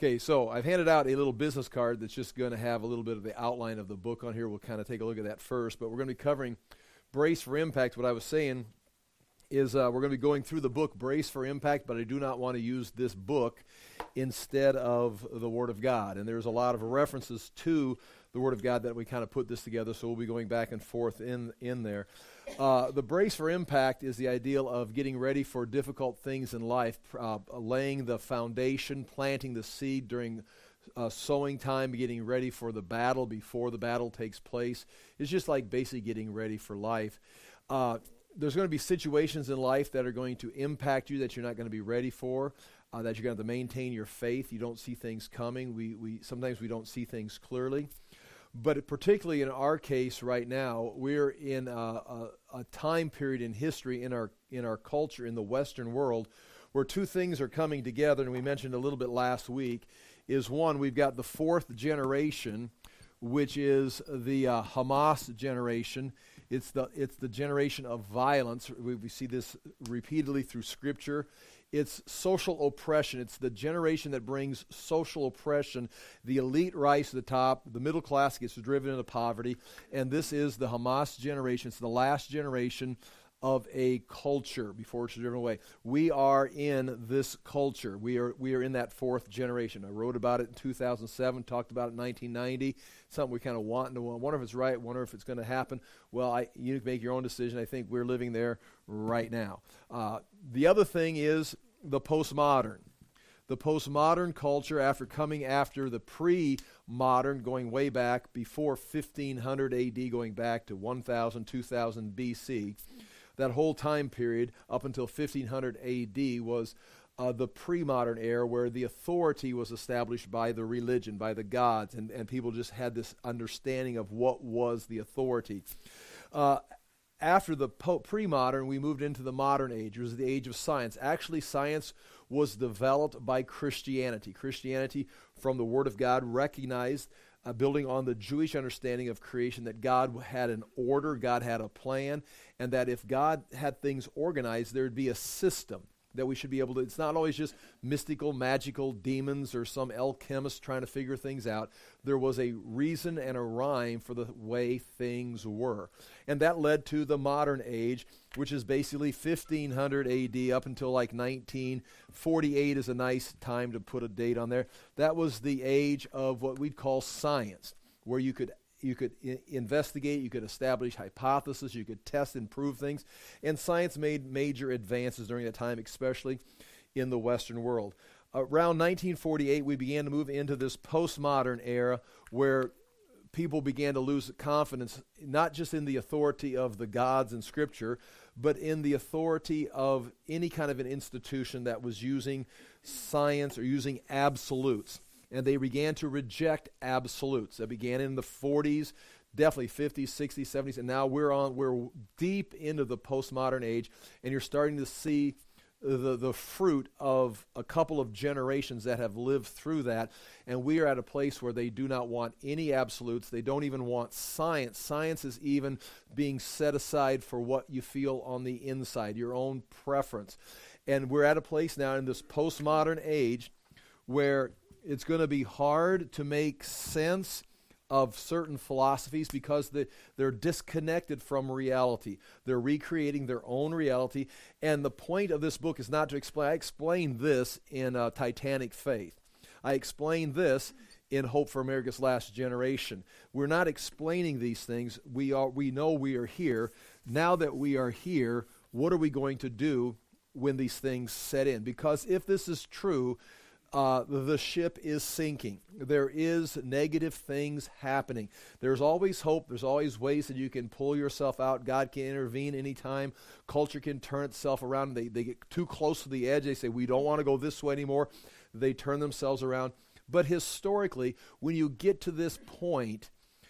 Okay, so I've handed out a little business card that's just going to have a little bit of the outline of the book on here. We'll kind of take a look at that first, but we're going to be covering Brace for Impact. What I was saying is we're going to be going through the book Brace for Impact, but I do not want to use this book instead of the Word of God. And there's a lot of references to the Word of God that we kind of put this together, so we'll be going back and forth in there. The Brace for Impact is the ideal of getting ready for difficult things in life, laying the foundation, planting the seed during sowing time, getting ready for the battle before the battle takes place. It's just like basically getting ready for life. There's going to be situations in life that are going to impact you that you're not going to be ready for, that you're going to have to maintain your faith. You don't see things coming. Sometimes we don't see things clearly. But particularly in our case right now, we're in a time period in history in our culture, in the Western world, where two things are coming together, and we mentioned a little bit last week, is one, we've got the fourth generation, which is the Hamas generation. It's the generation of violence. We see this repeatedly through Scripture. It's social oppression. It's the generation that brings social oppression. The elite rise to the top. The middle class gets driven into poverty. And this is the Hamas generation. It's the last generation of a culture before it's driven away. We are in this culture. We are in that fourth generation. I wrote about it in 2007, talked about it in 1990. Something we kind of want to wonder if it's right, wonder if it's going to happen. Well, you make your own decision. I think we're living there right now. The other thing is the postmodern. The postmodern culture, coming after the pre-modern, going way back before 1500 AD, going back to 1000, 2000 BC. That whole time period up until 1500 AD was the pre-modern era, where the authority was established by the religion, by the gods, and people just had this understanding of what was the authority. After the pre-modern, we moved into the modern age. It was the age of science. Actually, science was developed by Christianity. Christianity, from the Word of God, recognized, building on the Jewish understanding of creation, that God had an order, God had a plan, and that if God had things organized, there would be a system that we should be able to. It's not always just mystical, magical demons or some alchemist trying to figure things out. There was a reason and a rhyme for the way things were. And that led to the modern age, which is basically 1500 AD up until like 1948 is a nice time to put a date on there. That was the age of what we'd call science, where you could investigate, you could establish hypotheses, you could test and prove things, and science made major advances during that time, especially in the Western world. Around 1948, we began to move into this postmodern era where people began to lose confidence, not just in the authority of the gods in Scripture, but in the authority of any kind of an institution that was using science or using absolutes. And they began to reject absolutes. That began in the 40s, definitely 50s, 60s, 70s, and now we're deep into the postmodern age, and you're starting to see the fruit of a couple of generations that have lived through that, and we are at a place where they do not want any absolutes. They don't even want science. Science is even being set aside for what you feel on the inside, your own preference. And we're at a place now in this postmodern age where it's going to be hard to make sense of certain philosophies because they're disconnected from reality. They're recreating their own reality. And the point of this book is not to explain. I explained this in Titanic Faith. I explained this in Hope for America's Last Generation. We're not explaining these things. We know we are here. Now that we are here, what are we going to do when these things set in? Because if this is true, the ship is sinking. There is negative things happening. There's always hope. There's always ways that you can pull yourself out. God can intervene anytime. Culture can turn itself around. They get too close to the edge. They say, we don't want to go this way anymore. They turn themselves around. But historically, when you get to this point,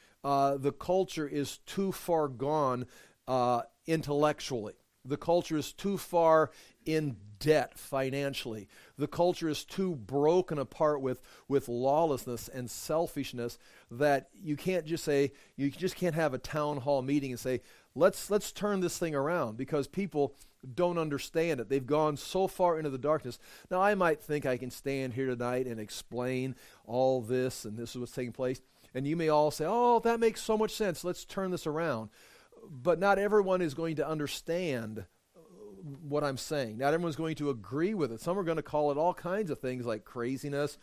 the culture is too far gone intellectually. The culture is too far in debt financially. The culture is too broken apart with lawlessness and selfishness that you can't just say, you just can't have a town hall meeting and say, let's turn this thing around, because people don't understand it. They've gone so far into the darkness. Now, I might think I can stand here tonight and explain all this, and this is what's taking place. And you may all say, oh, that makes so much sense. Let's turn this around. But not everyone is going to understand what I'm saying. Not everyone's going to agree with it. Some are going to call it all kinds of things like craziness,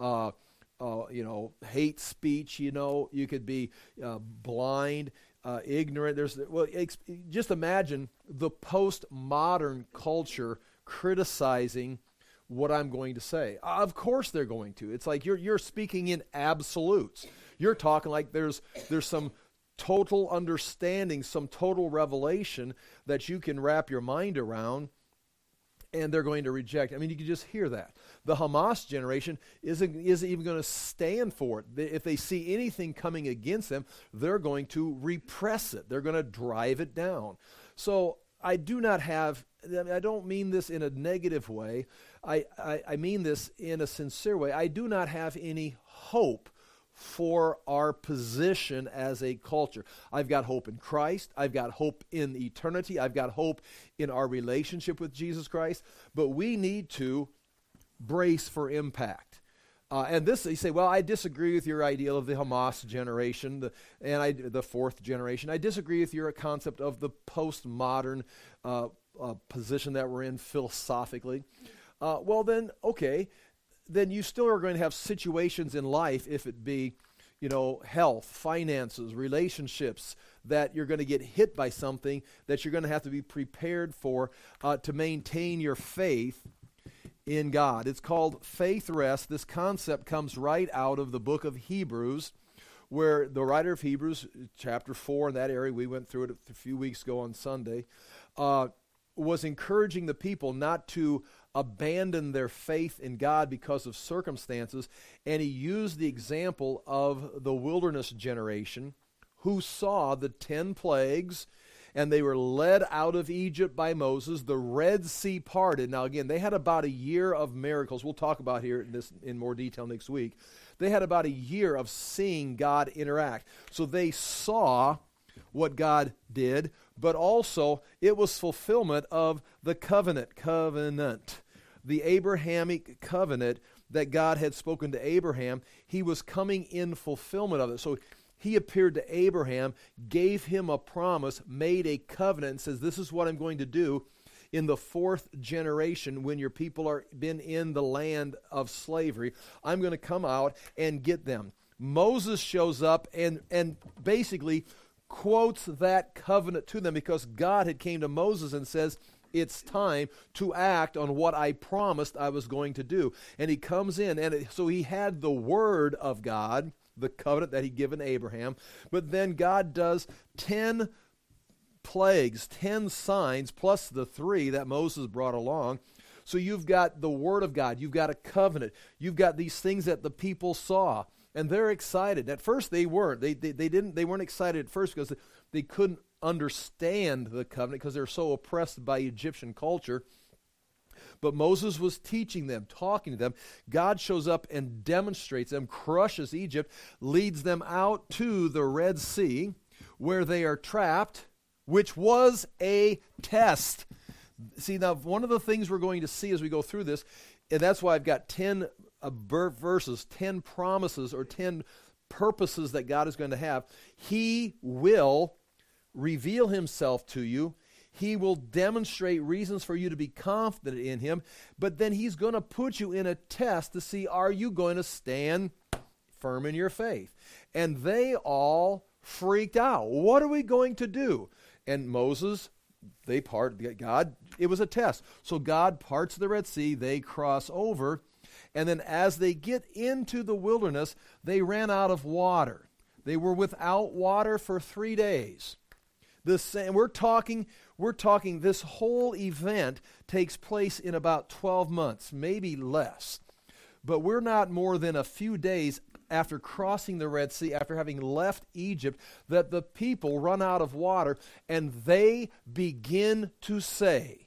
hate speech. You could be blind, ignorant. Just imagine the postmodern culture criticizing what I'm going to say. Of course they're going to. It's like you're speaking in absolutes. You're talking like there's some total understanding, some total revelation that you can wrap your mind around, and they're going to reject. I mean, you can just hear that. The Hamas generation isn't even going to stand for it. If they see anything coming against them, they're going to repress it. They're going to drive it down. So I don't mean this in a negative way. I mean this in a sincere way. I do not have any hope for our position as a culture. I've got hope in Christ. I've got hope in eternity. I've got hope in our relationship with Jesus Christ. But we need to brace for impact. And this, you say, well, I disagree with your ideal of the Hamas generation, the fourth generation. I disagree with your concept of the postmodern position that we're in philosophically. Well, then, okay. Then you still are going to have situations in life, if it be, health, finances, relationships, that you're going to get hit by something that you're going to have to be prepared for to maintain your faith in God. It's called faith rest. This concept comes right out of the book of Hebrews, where the writer of Hebrews, chapter 4 in that area, we went through it a few weeks ago on Sunday, was encouraging the people not to abandon their faith in God because of circumstances, and he used the example of the wilderness generation who saw the 10 plagues, and they were led out of Egypt by Moses. The Red Sea parted. Now again, they had about a year of miracles. We'll talk about this in more detail next week. They had about a year of seeing God interact. So they saw what God did, but also it was fulfillment of the covenant, the Abrahamic covenant that God had spoken to Abraham. He was coming in fulfillment of it. So he appeared to Abraham, gave him a promise, made a covenant, and says, this is what I'm going to do in the fourth generation when your people are been in the land of slavery. I'm going to come out and get them. Moses shows up and basically quotes that covenant to them, because God had came to Moses and says, it's time to act on what I promised I was going to do. And he comes in, and so he had the word of God, the covenant that he'd given Abraham, but then God does 10 plagues, 10 signs, plus the 3 that Moses brought along. So you've got the word of God, you've got a covenant, you've got these things that the people saw. And they're excited. At first they weren't. They weren't excited at first because they couldn't understand the covenant because they're so oppressed by Egyptian culture. But Moses was teaching them, talking to them. God shows up and demonstrates them, crushes Egypt, leads them out to the Red Sea where they are trapped, which was a test. See, now one of the things we're going to see as we go through this, and that's why I've got 10 verses, 10 promises or 10 purposes that God is going to have. He will reveal himself to you. He will demonstrate reasons for you to be confident in him, but then he's going to put you in a test to see, are you going to stand firm in your faith? And they all freaked out. What are we going to do? And Moses, God, it was a test. So God parts the Red Sea, they cross over, and then as they get into the wilderness, they ran out of water. They were without water for 3 days. We're talking this whole event takes place in about 12 months, maybe less. But we're not more than a few days after crossing the Red Sea, after having left Egypt, that the people run out of water, and they begin to say,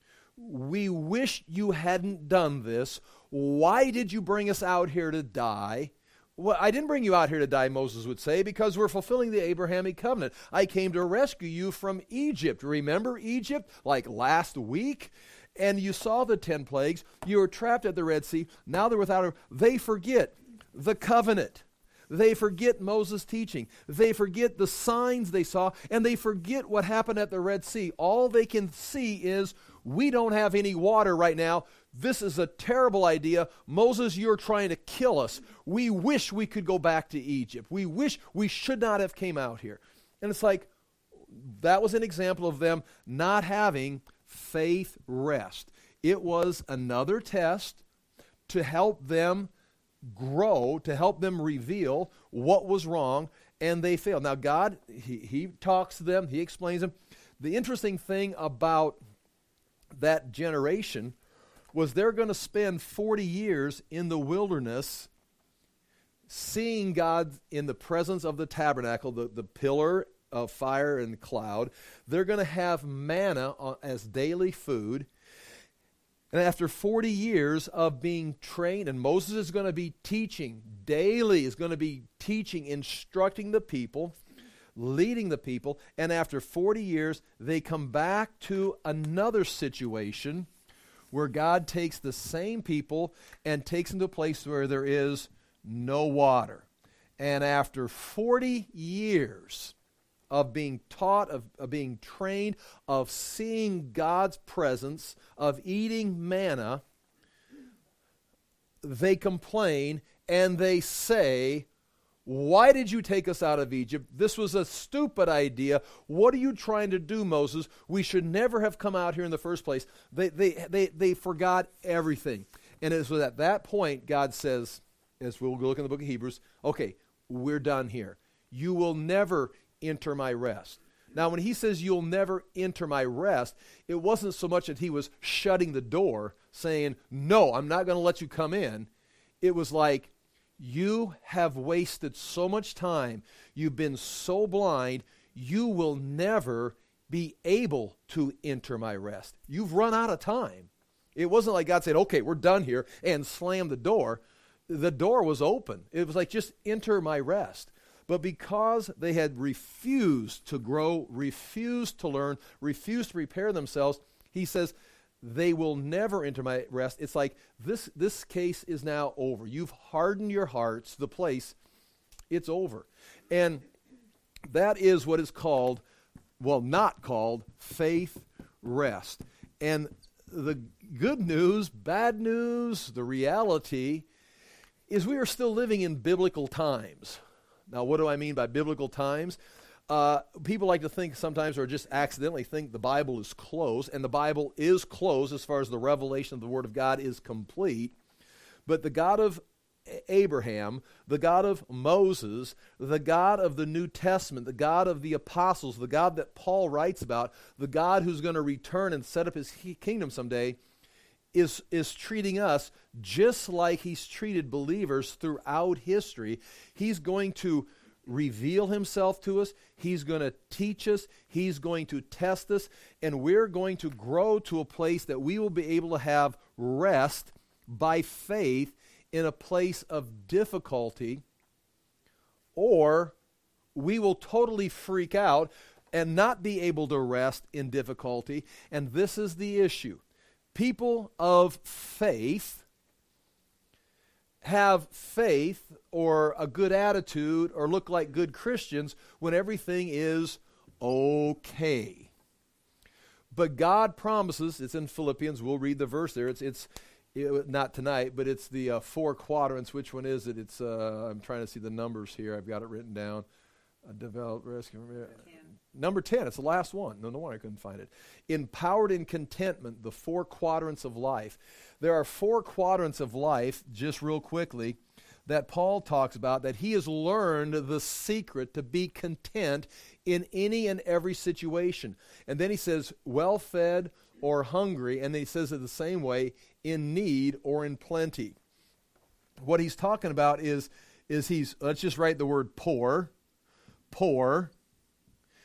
we wish you hadn't done this. Why did you bring us out here to die? Well, I didn't bring you out here to die, Moses would say, because we're fulfilling the Abrahamic covenant. I came to rescue you from Egypt. Remember Egypt, like last week? And you saw the 10 plagues. You were trapped at the Red Sea. Now they're without her. They forget the covenant. They forget Moses' teaching. They forget the signs they saw, and they forget what happened at the Red Sea. All they can see is, we don't have any water right now. This is a terrible idea. Moses, you're trying to kill us. We wish we could go back to Egypt. We wish we should not have came out here. And it's like, that was an example of them not having faith rest. It was another test to help them grow, to help them reveal what was wrong, and they failed. Now God, he talks to them, he explains them. The interesting thing about that generation was they're going to spend 40 years in the wilderness seeing God in the presence of the tabernacle, the pillar of fire and cloud. They're going to have manna as daily food. And after 40 years of being trained, and Moses is going to be teaching daily, is going to be teaching, instructing the people, leading the people, and after 40 years, they come back to another situation where God takes the same people and takes them to a place where there is no water. And after 40 years of being taught, of being trained, of seeing God's presence, of eating manna, they complain and they say, why did you take us out of Egypt? This was a stupid idea. What are you trying to do, Moses? We should never have come out here in the first place. They forgot everything. And it was at that point God says, as we'll look in the book of Hebrews, okay, we're done here. You will never enter my rest. Now, when he says you'll never enter my rest, it wasn't so much that he was shutting the door, saying, no, I'm not going to let you come in. It was like, you have wasted so much time. You've been so blind. You will never be able to enter my rest. You've run out of time. It wasn't like God said, okay, we're done here, and slammed the door. The door was open. It was like, just enter my rest. But because they had refused to grow, refused to learn, refused to prepare themselves, he says, they will never enter my rest. It's like, this case is now over. You've hardened your hearts. The place, it's over. And that is what is called, well, not called, faith rest. And the good news, bad news, the reality is we are still living in biblical times. Now, what do I mean by biblical times? People like to think sometimes, or just accidentally think, the Bible is closed, and the Bible is closed as far as the revelation of the Word of God is complete. But the God of Abraham, the God of Moses, the God of the New Testament, the God of the apostles, the God that Paul writes about, the God who's going to return and set up his kingdom someday, is treating us just like he's treated believers throughout history. He's going to reveal himself to us. He's going to teach us. He's going to test us. And we're going to grow to a place that we will be able to have rest by faith in a place of difficulty, or we will totally freak out and not be able to rest in difficulty. And this is the issue. People of faith have faith or a good attitude or look like good Christians when everything is okay. But God promises, it's in Philippians, we'll read the verse there, it's not tonight, but it's the 4 quadrants. Which one is it? It's I'm trying to see the numbers here. I've got it written down. Develop, rescue, number 10, it's the last one. No wonder I couldn't find it. Empowered in contentment, the 4 quadrants of life. There are 4 quadrants of life, just real quickly, that Paul talks about, that he has learned the secret to be content in any and every situation. And then he says, well-fed or hungry, and then he says it the same way, in need or in plenty. What he's talking about is he's, let's just write the word poor,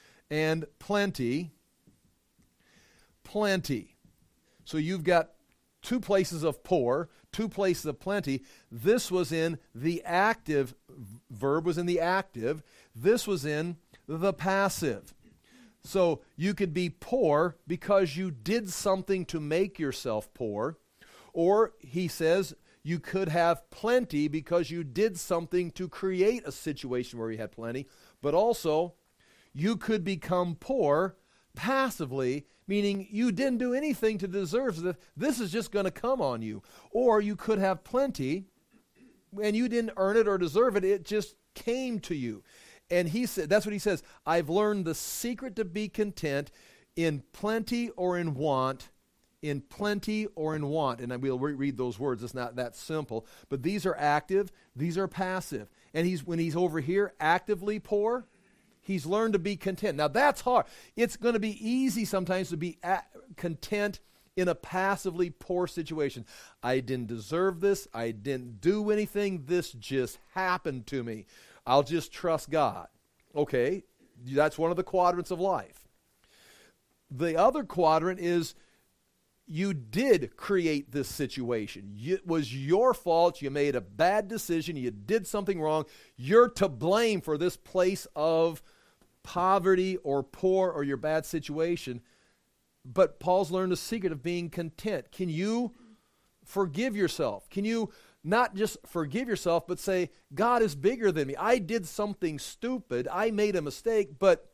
and plenty. So you've got two places of poor, two places of plenty. This was in the active, verb was in the active. This was in the passive. So you could be poor because you did something to make yourself poor. Or he says you could have plenty because you did something to create a situation where you had plenty. But also you could become poor passively, meaning you didn't do anything to deserve this. This is just going to come on you. Or you could have plenty and you didn't earn it or deserve it. It just came to you. And he said, that's what he says, I've learned the secret to be content in plenty or in want, in plenty or in want. And we'll read those words. It's not that simple. But these are active, these are passive. And when he's over here actively poor, he's learned to be content. Now that's hard. It's going to be easy sometimes to be content in a passively poor situation. I didn't deserve this. I didn't do anything. This just happened to me. I'll just trust God. Okay, that's one of the quadrants of life. The other quadrant is you did create this situation. It was your fault. You made a bad decision. You did something wrong. You're to blame for this place of poverty or poor or your bad situation. But Paul's learned the secret of being content. Can you forgive yourself? Can you not just forgive yourself, but say, God is bigger than me. I did something stupid. I made a mistake, but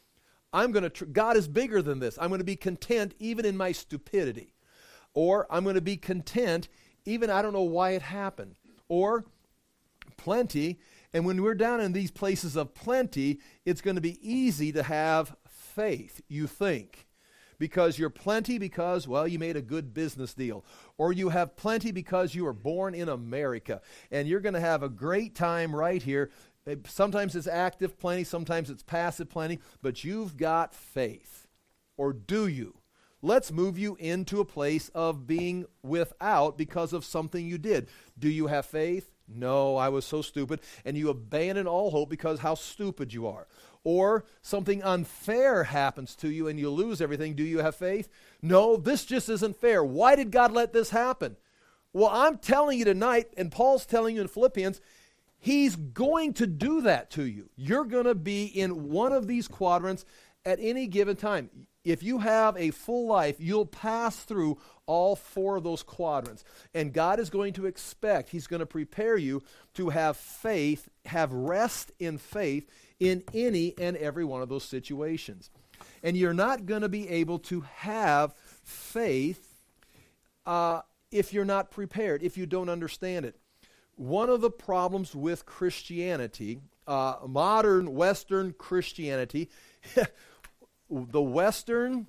God is bigger than this. I'm going to be content even in my stupidity. Or I'm going to be content even I don't know why it happened. Or plenty. And when we're down in these places of plenty, it's going to be easy to have faith, you think. Because you're plenty because, well, you made a good business deal. Or you have plenty because you were born in America. And you're going to have a great time right here. Sometimes it's active plenty, sometimes it's passive plenty, but you've got faith. Or do you? Let's move you into a place of being without because of something you did. Do you have faith? No, I was so stupid. And you abandon all hope because how stupid you are. Or something unfair happens to you and you lose everything. Do you have faith? No, this just isn't fair. Why did God let this happen? Well, I'm telling you tonight, and Paul's telling you in Philippians, He's going to do that to you. You're going to be in one of these quadrants at any given time. If you have a full life, you'll pass through all four of those quadrants. And God is going to expect, He's going to prepare you to have faith, have rest in faith in any and every one of those situations. And you're not going to be able to have faith if you're not prepared, if you don't understand it. One of the problems with Christianity, modern Western Christianity, the Western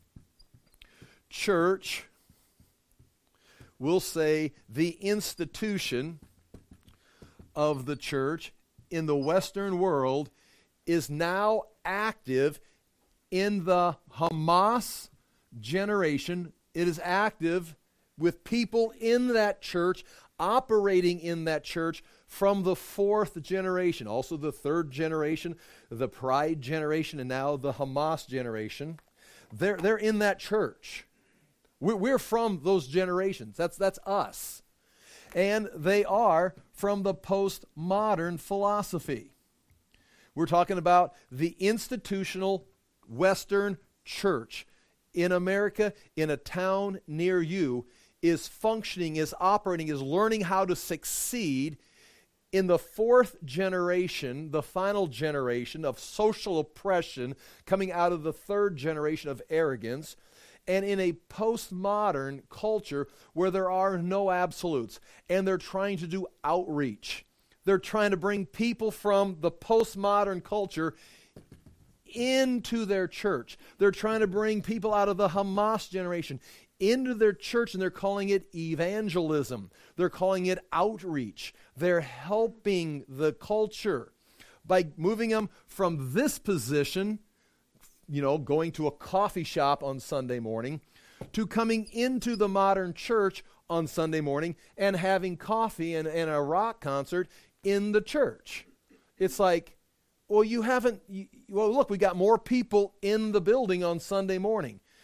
church will say the institution of the church in the Western world is now active in the Hamas generation. It is active with people in that church, operating in that church from the fourth generation, also the third generation, the Pride generation, and now the Hamas generation. They're in that church. We're from those generations. That's us. And they are from the postmodern philosophy. We're talking about the institutional Western church in America, in a town near you, is functioning, is operating, is learning how to succeed in the fourth generation, the final generation of social oppression coming out of the third generation of arrogance, and in a postmodern culture where there are no absolutes, and they're trying to do outreach. They're trying to bring people from the postmodern culture into their church. They're trying to bring people out of the Hamas generation into their church, and they're calling it evangelism. They're calling it outreach. They're helping the culture by moving them from this position, going to a coffee shop on Sunday morning, to coming into the modern church on Sunday morning and having coffee and a rock concert in the church. It's like, well, look, we got more people in the building on Sunday morning.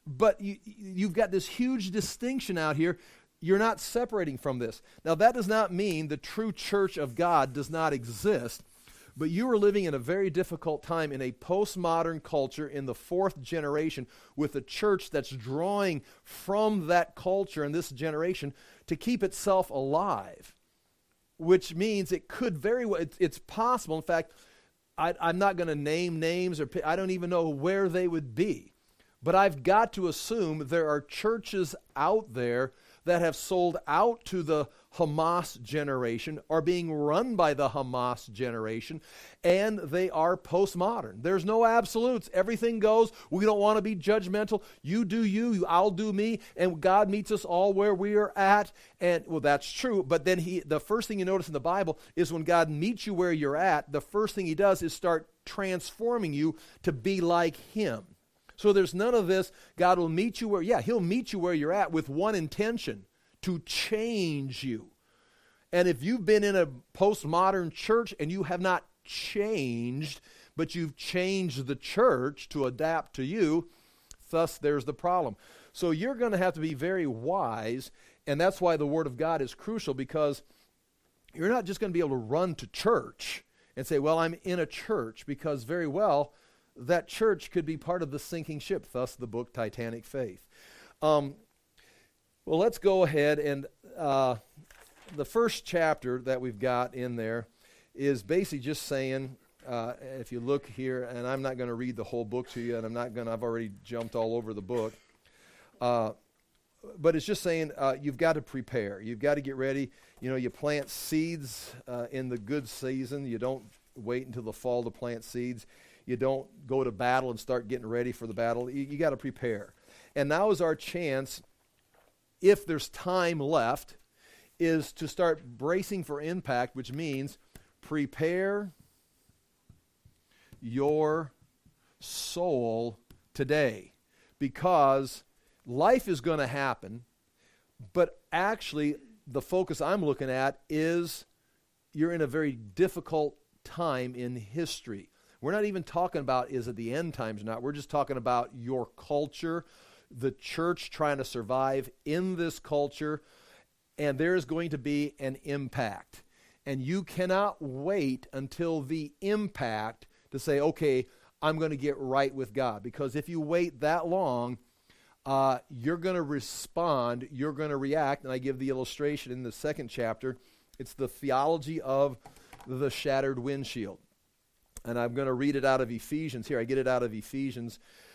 But you've got this huge distinction out here. You're not separating from this. Now, that does not mean the true church of God does not exist, but you are living in a very difficult time in a postmodern culture in the fourth generation with a church that's drawing from that culture and this generation to keep itself alive, which means it could very well, it's possible. In fact, I'm not going to name names, or I don't even know where they would be, but I've got to assume there are churches out there that have sold out to the Hamas generation, are being run by the Hamas generation, and they are postmodern. There's no absolutes. Everything goes. We don't want to be judgmental. You do you, I'll do me, and God meets us all where we are at. And, well, that's true, but then the first thing you notice in the Bible is when God meets you where you're at, the first thing he does is start transforming you to be like him. So there's none of this, God will meet you where, he'll meet you where you're at with one intention, to change you. And if you've been in a postmodern church and you have not changed, but you've changed the church to adapt to you, thus there's the problem. So you're going to have to be very wise, and that's why the Word of God is crucial, because you're not just going to be able to run to church and say, well, I'm in a church, because very well, that church could be part of the sinking ship, thus the book Titanic Faith. Well, let's go ahead, and the first chapter that we've got in there is basically just saying, if you look here, and I'm not going to read the whole book to you, and I've already jumped all over the book, but it's just saying you've got to prepare. You've got to get ready. You plant seeds in the good season. You don't wait until the fall to plant seeds. You don't go to battle and start getting ready for the battle. You got to prepare. And now is our chance, if there's time left, is to start bracing for impact, which means prepare your soul today. Because life is going to happen, but actually the focus I'm looking at is you're in a very difficult time in history. We're not even talking about is it the end times or not. We're just talking about your culture, the church trying to survive in this culture, and there's going to be an impact. And you cannot wait until the impact to say, okay, I'm going to get right with God. Because if you wait that long, you're going to respond, you're going to react. And I give the illustration in the second chapter. It's the theology of the shattered windshield. And I'm going to read it out of Ephesians here. I get it out of Ephesians.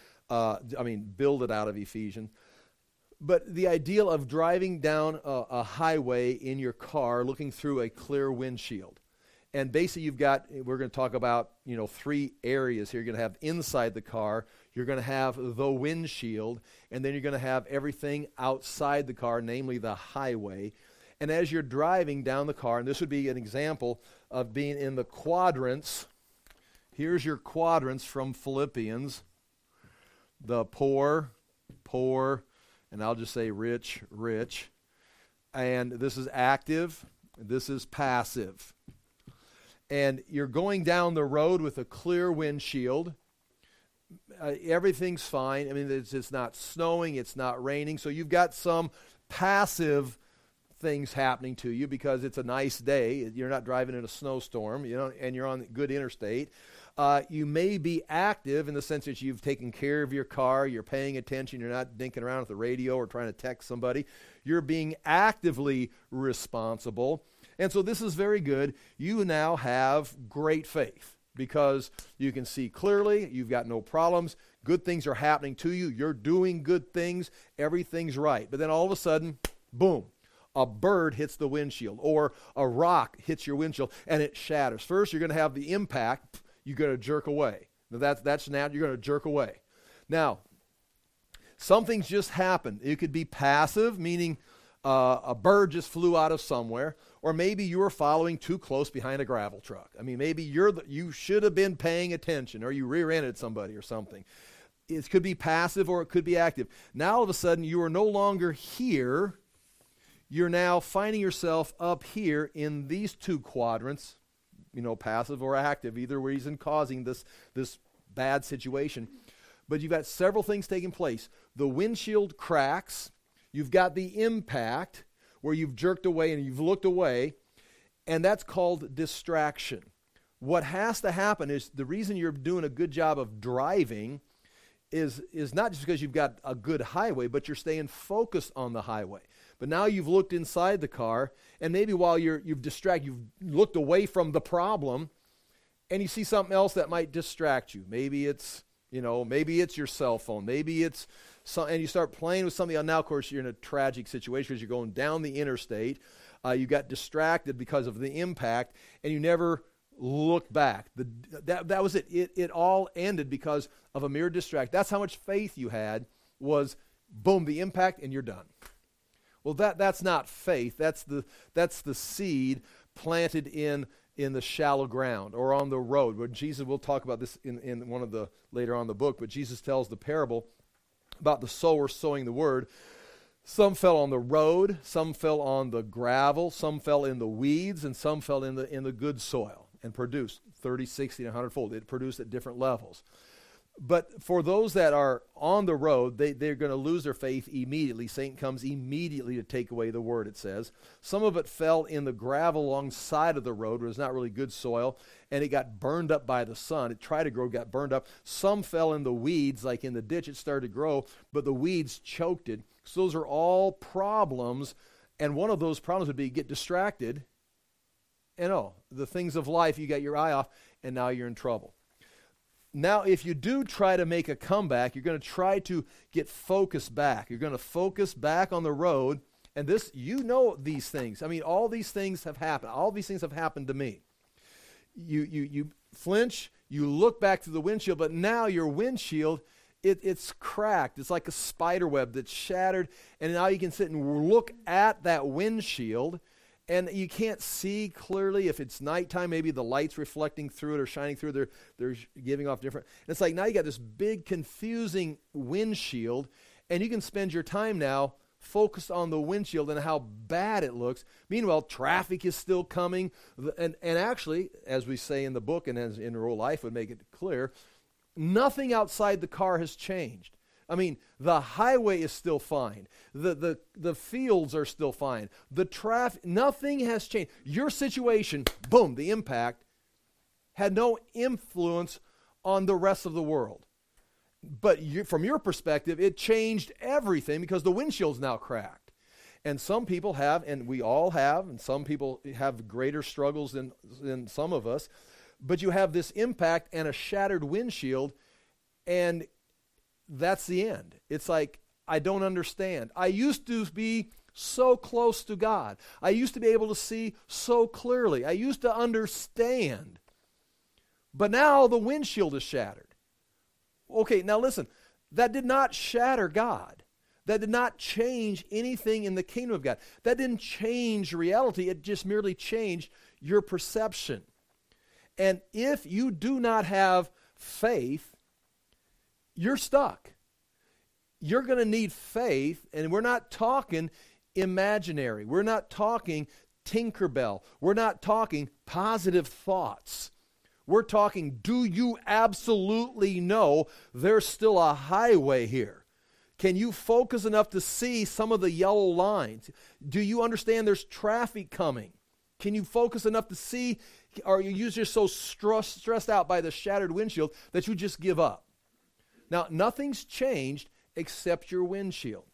Build it out of Ephesians. But the ideal of driving down a highway in your car looking through a clear windshield. And basically we're going to talk about, three areas here. You're going to have inside the car, you're going to have the windshield, and then you're going to have everything outside the car, namely the highway. And as you're driving down the car, and this would be an example of being in the quadrants. Here's your quadrants from Philippians. The poor, and I'll just say rich. And this is active, this is passive. And you're going down the road with a clear windshield. Everything's fine. It's not snowing, it's not raining, so you've got some passive things happening to you because it's a nice day. You're not driving in a snowstorm, and you're on good interstate. You may be active in the sense that you've taken care of your car, you're paying attention, you're not dinking around with the radio or trying to text somebody. You're being actively responsible. And so this is very good. You now have great faith because you can see clearly, you've got no problems, good things are happening to you, you're doing good things, everything's right. But then all of a sudden, boom, a bird hits the windshield or a rock hits your windshield and it shatters. First, you're going to have the impact. You're going to jerk away. Now that's now you're going to jerk away. Now, something's just happened. It could be passive, meaning a bird just flew out of somewhere, or maybe you were following too close behind a gravel truck. Maybe you should have been paying attention, or you rear-ended somebody or something. It could be passive or it could be active. Now all of a sudden you are no longer here. You're now finding yourself up here in these two quadrants. Passive or active, either reason causing this bad situation. But you've got several things taking place. the windshield cracks, you've got the impact where you've jerked away and you've looked away, and that's called distraction. What has to happen is the reason you're doing a good job of driving is not just because you've got a good highway, but you're staying focused on the highway. But now you've looked inside the car, and maybe while you've looked away from the problem, and you see something else that might distract you. Maybe it's your cell phone. Maybe it's and you start playing with something. Now, of course, you're in a tragic situation because you're going down the interstate. You got distracted because of the impact, and you never looked back. That was it. It all ended because of a mere distract. That's how much faith you had was, boom, the impact, and you're done. Well, that's not faith. That's the seed planted in the shallow ground or on the road. Where Jesus, we'll talk about this in one of the later on in the book, but Jesus tells the parable about the sower sowing the word. Some fell on the road, some fell on the gravel, some fell in the weeds, and some fell in the good soil and produced 30, 60, and 100-fold. It produced at different levels. But for those that are on the road, they're going to lose their faith immediately. Satan comes immediately to take away the word, it says. Some of it fell in the gravel alongside of the road, where it's not really good soil, and it got burned up by the sun. It tried to grow, got burned up. Some fell in the weeds, like in the ditch. It started to grow, but the weeds choked it. So those are all problems, and one of those problems would be get distracted, and the things of life, you got your eye off, and now you're in trouble. Now, if you do try to make a comeback, you're going to try to get focused back. You're going to focus back on the road, and this, these things. I mean, all these things have happened. All these things have happened to me. You flinch, you look back to the windshield, but now your windshield, it's cracked. It's like a spider web that's shattered, and now you can sit and look at that windshield, and you can't see clearly. If it's nighttime, maybe the light's reflecting through it or shining through it. They're giving off different. And it's like now you got this big, confusing windshield, and you can spend your time now focused on the windshield and how bad it looks. Meanwhile, traffic is still coming. And actually, as we say in the book and as in real life would make it clear, nothing outside the car has changed. I mean, the highway is still fine. The fields are still fine. The traffic, nothing has changed. Your situation, boom, the impact had no influence on the rest of the world. But from your perspective, it changed everything because the windshield's now cracked. And some people have, and we all have, and some people have greater struggles than some of us, but you have this impact and a shattered windshield, and that's the end. It's like, I don't understand. I used to be so close to God. I used to be able to see so clearly. I used to understand. But now the windshield is shattered. Okay, now listen. That did not shatter God. That did not change anything in the kingdom of God. That didn't change reality. It just merely changed your perception. And if you do not have faith, you're stuck. You're going to need faith, and we're not talking imaginary. We're not talking Tinkerbell. We're not talking positive thoughts. We're talking, do you absolutely know there's still a highway here? Can you focus enough to see some of the yellow lines? Do you understand there's traffic coming? Can you focus enough to see, or are you just so stressed out by the shattered windshield that you just give up? Now, nothing's changed except your windshield.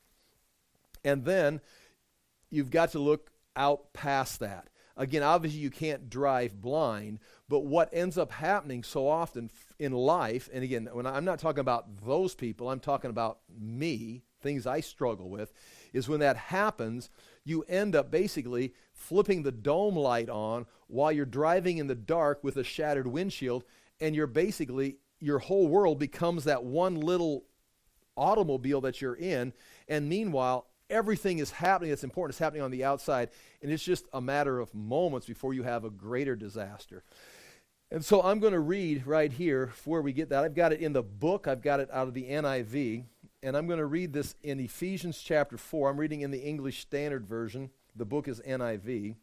And then you've got to look out past that. Again, obviously you can't drive blind, but what ends up happening so often in life, and again, when I'm not talking about those people, I'm talking about me, things I struggle with, is when that happens, you end up basically flipping the dome light on while you're driving in the dark with a shattered windshield, and you're basically, your whole world becomes that one little automobile that you're in, and meanwhile, everything is happening that's important is happening on the outside, and it's just a matter of moments before you have a greater disaster. And so I'm going to read right here where we get that. I've got it in the book. I've got it out of the NIV, and I'm going to read this in Ephesians chapter 4. I'm reading in the English Standard Version. The book is NIV.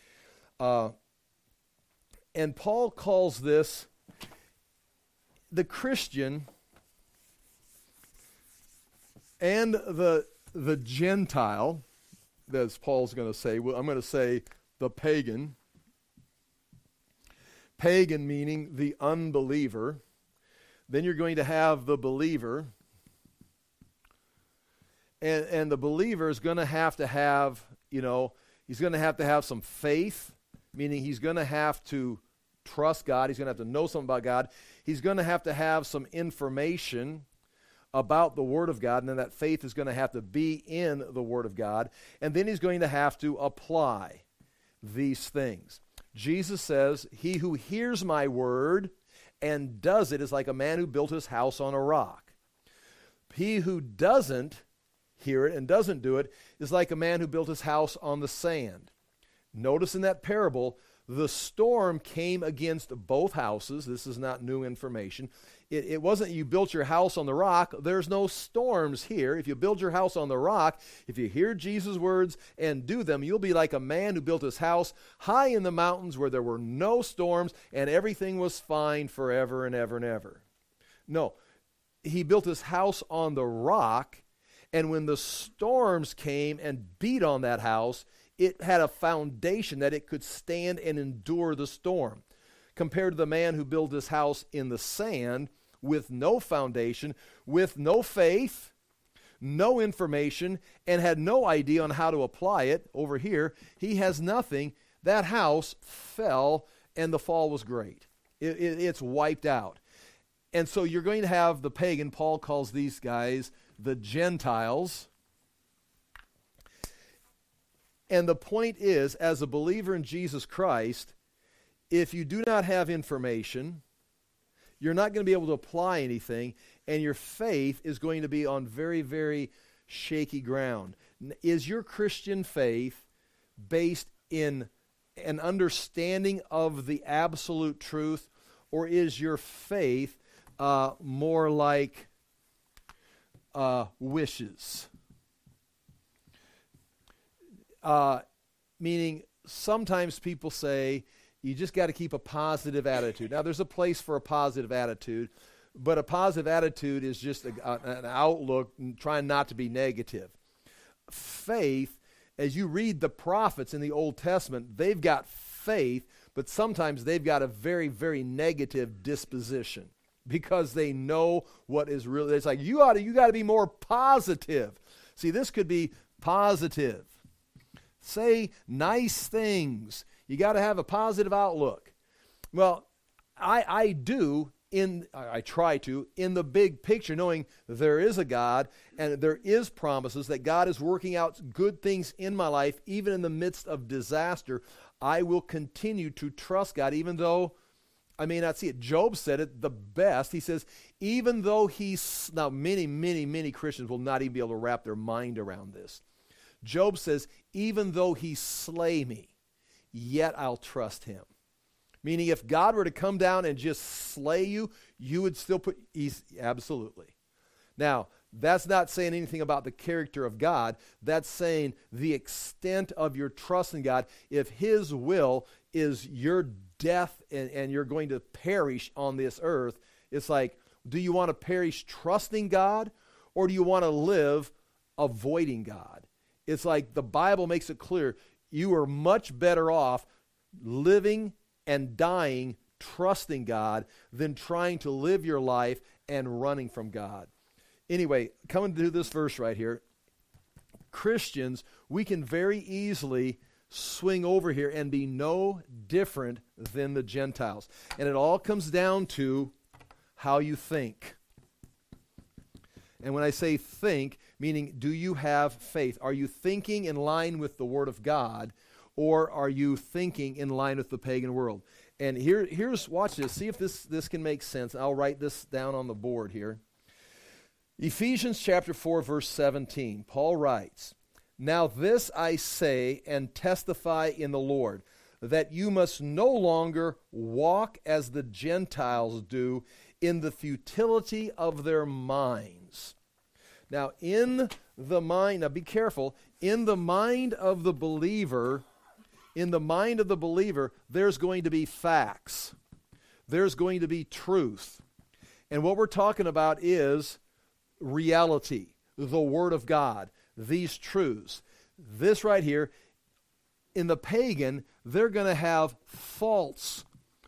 And Paul calls this the Christian And the Gentile, as Paul's going to say, well, I'm going to say the pagan. Pagan meaning the unbeliever. Then you're going to have the believer. And the believer is going to have, he's going to have some faith, meaning he's going to have to trust God. He's going to have to know something about God. He's going to have some information about the Word of God, and then that faith is going to have to be in the Word of God. And then he's going to have to apply these things. Jesus says, "He who hears my word and does it is like a man who built his house on a rock. He who doesn't hear it and doesn't do it is like a man who built his house on the sand." Notice in that parable, the storm came against both houses. This is not new information. It wasn't you built your house on the rock. There's no storms here. If you build your house on the rock, if you hear Jesus' words and do them, you'll be like a man who built his house high in the mountains where there were no storms and everything was fine forever and ever and ever. No, he built his house on the rock, and when the storms came and beat on that house, it had a foundation that it could stand and endure the storm. Compared to the man who built his house in the sand with no foundation, with no faith, no information, and had no idea on how to apply it. Over here, he has nothing. That house fell, and the fall was great. It's wiped out. And so you're going to have the pagan. Paul calls these guys the Gentiles. And the point is, as a believer in Jesus Christ, if you do not have information, you're not going to be able to apply anything, and your faith is going to be on very, very shaky ground. Is your Christian faith based in an understanding of the absolute truth, or is your faith more like wishes? Meaning, sometimes people say, you just got to keep a positive attitude. Now, there's a place for a positive attitude, but a positive attitude is just an outlook trying not to be negative. Faith, as you read the prophets in the Old Testament, they've got faith, but sometimes they've got a very, very negative disposition because they know what is real. It's like, you got to be more positive. See, this could be positive. Say nice things. You got to have a positive outlook. Well, I try to, in the big picture, knowing there is a God and there is promises that God is working out good things in my life, even in the midst of disaster. I will continue to trust God, even though I may not see it. Job said it the best. He says, even though now many Christians will not even be able to wrap their mind around this. Job says, even though he slay me, yet I'll trust him. Meaning, if God were to come down and just slay you, you would still absolutely. Now, that's not saying anything about the character of God. That's saying the extent of your trust in God. If his will is your death and you're going to perish on this earth, it's like, do you want to perish trusting God, or do you want to live avoiding God? It's like the Bible makes it clear, you are much better off living and dying trusting God than trying to live your life and running from God. Anyway, coming to this verse right here, Christians, we can very easily swing over here and be no different than the Gentiles. And it all comes down to how you think. And when I say think, meaning do you have faith? Are you thinking in line with the Word of God, or are you thinking in line with the pagan world? And here's, watch this. See if this can make sense. I'll write this down on the board here. Ephesians chapter 4, verse 17. Paul writes, "Now this I say and testify in the Lord, that you must no longer walk as the Gentiles do in the futility of their minds." Now, in the mind, now be careful, in the mind of the believer, there's going to be facts. There's going to be truth. And what we're talking about is reality. the Word of God, these truths. This right here, in the pagan, they're going to have false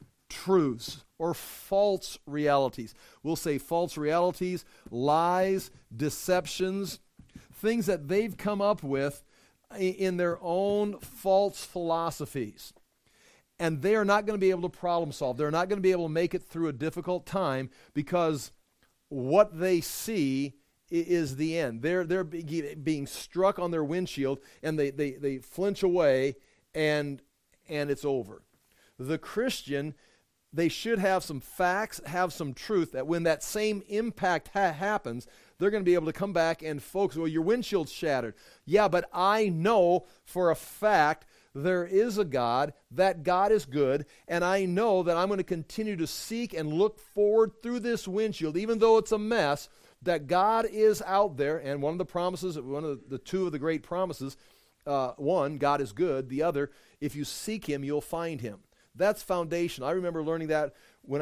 truths or false realities. We'll say false realities, lies, deceptions, things that they've come up with in their own false philosophies. And they are not going to be able to problem solve. They're not going to be able to make it through a difficult time because what they see is the end. They're being struck on their windshield, and they flinch away, and it's over. The Christian, they should have some facts, have some truth, that when that same impact happens, they're going to be able to come back and focus. Well, your windshield's shattered. Yeah, but I know for a fact there is a God, that God is good, and I know that I'm going to continue to seek and look forward through this windshield, even though it's a mess, that God is out there. And one of the promises, one of the two of the great promises, one, God is good. The other, if you seek Him, you'll find Him. That's foundation. I remember learning that when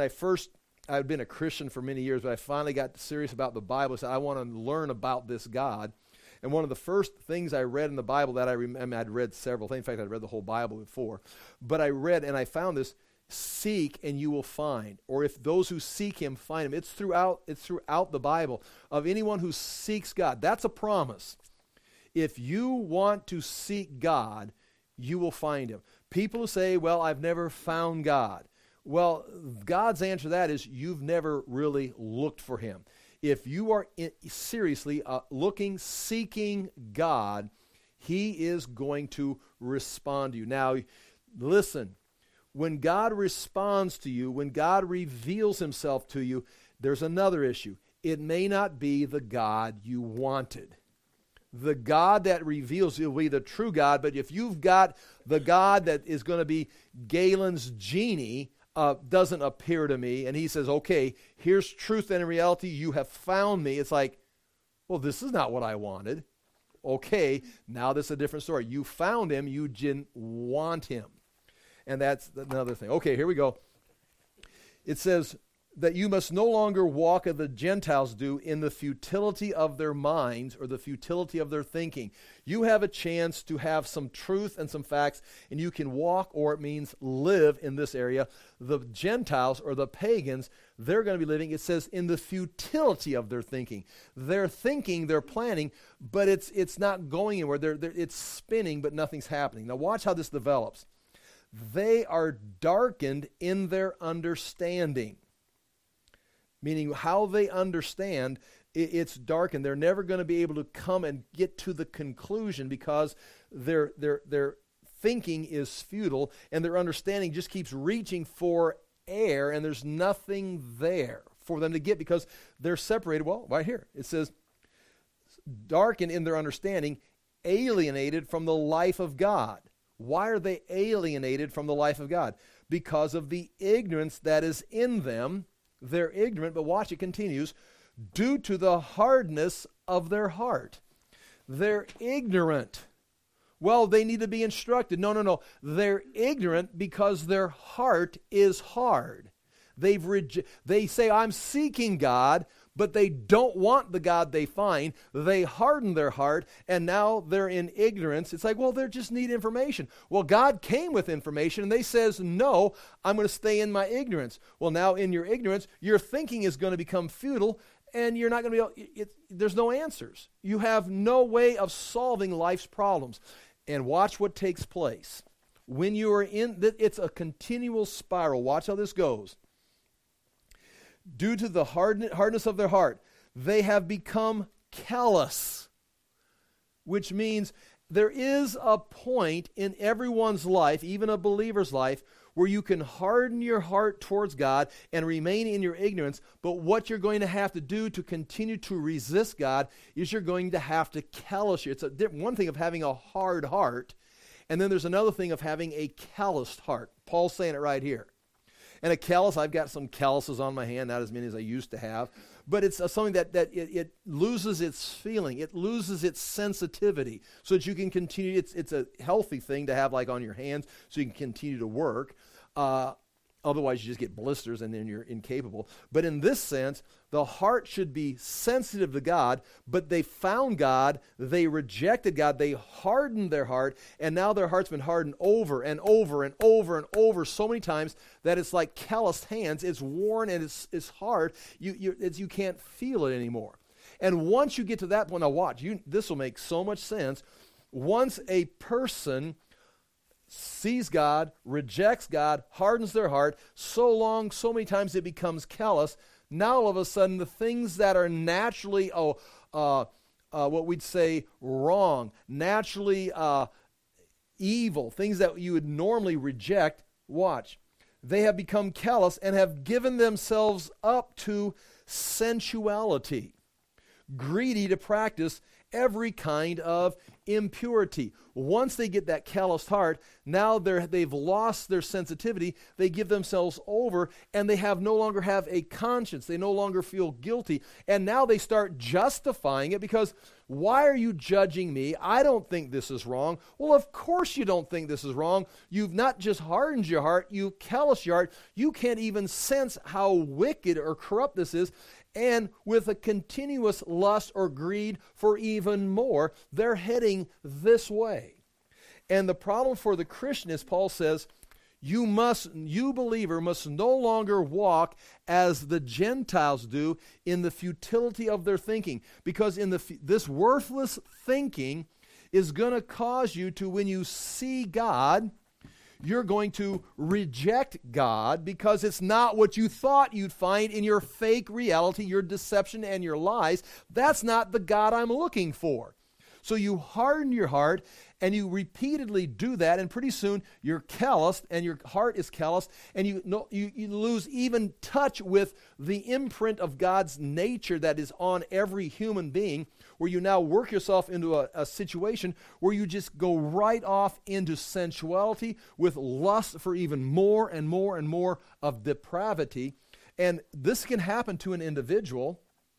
I'd been a Christian for many years, but I finally got serious about the Bible. I said, I want to learn about this God. And one of the first things I read in the Bible that I'd read several things. In fact, I'd read the whole Bible before. But I read, and I found this, seek and you will find. Or if those who seek Him find Him. It's throughout the Bible of anyone who seeks God. That's a promise. If you want to seek God, you will find Him. People who say, well, I've never found God. Well, God's answer to that is you've never really looked for Him. If you are seriously looking, seeking God, He is going to respond to you. Now, listen, when God responds to you, when God reveals Himself to you, there's another issue. It may not be the God you wanted. The God that reveals will be the true God, but if you've got the God that is going to be Galen's genie, doesn't appear to me, and he says, okay, here's truth and reality, you have found me. It's like, well, this is not what I wanted. Okay, now this is a different story. You found Him, you didn't want Him. And that's another thing. Okay, here we go. It says that you must no longer walk as the Gentiles do in the futility of their minds or the futility of their thinking. You have a chance to have some truth and some facts, and you can walk, or it means live, in this area. The Gentiles or the pagans, they're going to be living, it says, in the futility of their thinking. They're thinking, they're planning, but it's not going anywhere. It's spinning, but nothing's happening. Now watch how this develops. They are darkened in their understanding. Meaning how they understand, it's darkened. They're never going to be able to come and get to the conclusion because their thinking is futile and their understanding just keeps reaching for air, and there's nothing there for them to get because they're separated. Well, right here it says, darkened in their understanding, alienated from the life of God. Why are they alienated from the life of God? Because of the ignorance that is in them. They're ignorant, but watch, it continues, due to the hardness of their heart. They're ignorant. Well, they need to be instructed. No. They're ignorant because their heart is hard. They say, I'm seeking God, but they don't want the God they find. They harden their heart, and now they're in ignorance. It's like, well, they just need information. Well, God came with information, and they says, no, I'm going to stay in my ignorance. Well, now in your ignorance, your thinking is going to become futile, and you're not going to be able, there's no answers. You have no way of solving life's problems. And watch what takes place. When you are in, it's a continual spiral. Watch how this goes. Due to the hardness of their heart, they have become callous, which means there is a point in everyone's life, even a believer's life, where you can harden your heart towards God and remain in your ignorance, but what you're going to have to do to continue to resist God is you're going to have to callous you. It's one thing of having a hard heart, and then there's another thing of having a calloused heart. Paul's saying it right here. And a callus, I've got some calluses on my hand, not as many as I used to have, but it's something that it loses its feeling, it loses its sensitivity, so that you can continue. It's a healthy thing to have, like on your hands, so you can continue to work. Otherwise, you just get blisters and then you're incapable. But in this sense, the heart should be sensitive to God, but they found God, they rejected God, they hardened their heart, and now their heart's been hardened over and over and over and over so many times that it's like calloused hands. It's worn and it's hard. You can't feel it anymore. And once you get to that point, now watch, this will make so much sense. Once a person sees God, rejects God, hardens their heart, so many times it becomes callous. Now all of a sudden the things that are naturally, what we'd say wrong, naturally evil, things that you would normally reject, watch, they have become callous and have given themselves up to sensuality, greedy to practice every kind of impurity. Once they get that calloused heart, now they've lost their sensitivity. They give themselves over, and they no longer have a conscience. They no longer feel guilty. And now they start justifying it because, why are you judging me? I don't think this is wrong. Well, of course you don't think this is wrong. You've not just hardened your heart, you've calloused your heart. You can't even sense how wicked or corrupt this is. And with a continuous lust or greed for even more, they're heading this way. And the problem for the Christian is, Paul says, you believer must no longer walk as the Gentiles do in the futility of their thinking. Because this worthless thinking is going to cause you to, when you see God, you're going to reject God because it's not what you thought you'd find in your fake reality, your deception and your lies. That's not the God I'm looking for. So you harden your heart and you repeatedly do that, and pretty soon you're calloused and your heart is calloused, and you lose even touch with the imprint of God's nature that is on every human being, where you now work yourself into a situation where you just go right off into sensuality with lust for even more and more and more of depravity. And this can happen to an individual.